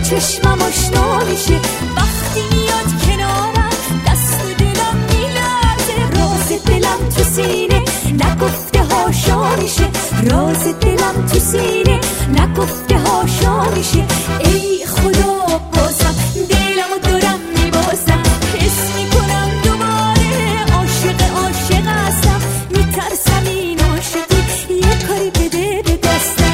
چشمم آشنا میشه. وقتی میاد کنارم دست دلم میلرزه. راز دلم تو سینه نگفته هاشا میشه. راز دلم تو سینه نگفته هاشا میشه. ای خدا بازم دلمو دارم میبازم. حس میکنم دوباره عاشق هستم. میترسم این عاشقی یه کاری بده به دستم.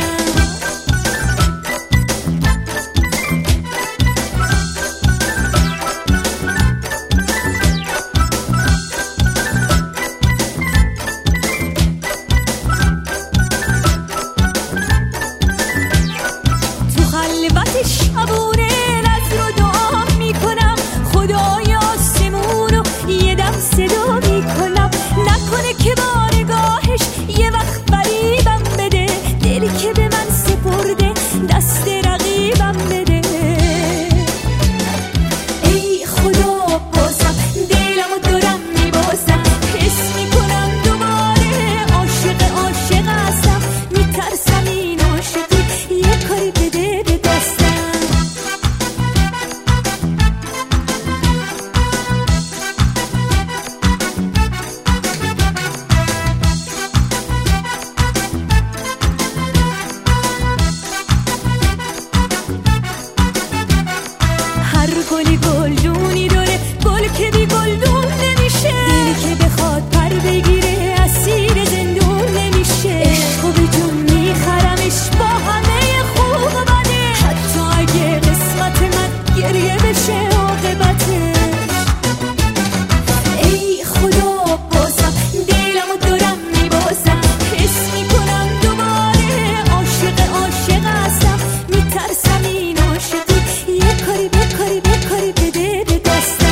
تو خلوت شبونه نظر و دعا میکنم. خدای آسمونو یه دم صدا میکنم. نکنه که با نگاهش یه وقت فریبم بده. دلی که به من سپرده دست رقیبم بده. ای خدا بازم دلمو دارم میبازم. حس میکنم دوباره عاشق هستم. میترسم این عاشقی یه کاری بده به دستم. هر گلی گلدونی داره. گل که بی گلدون نمیشه. دلی که بخواد پر بگیره اسیر زندون نمیشه. عشقو به جون میخرمش با همه خوب و بده. حتی اگه قسمت من گریه بشه عاقبتش. ای خدا بازم دلمو دارم میبازم. حس میکنم دوباره عاشق هستم. میترسم این عاشقی یه کاری بده به دستم.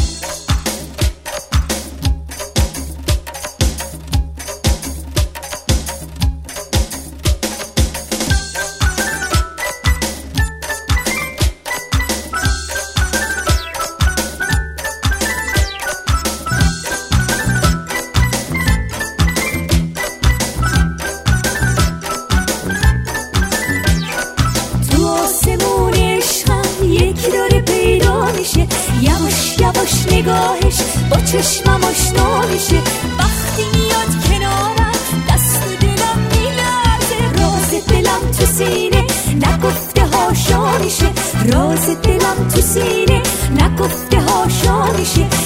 تو آسمون عشقم یکی داره پیدا میشه. یواش نگاهش با چشمم آشنا میشه. وقتی میاد کنارم دست دلم میلرزه. راز دلم تو سینه نگفته هاشا میشه. راز دلم تو سینه نگفته هاشا میشه.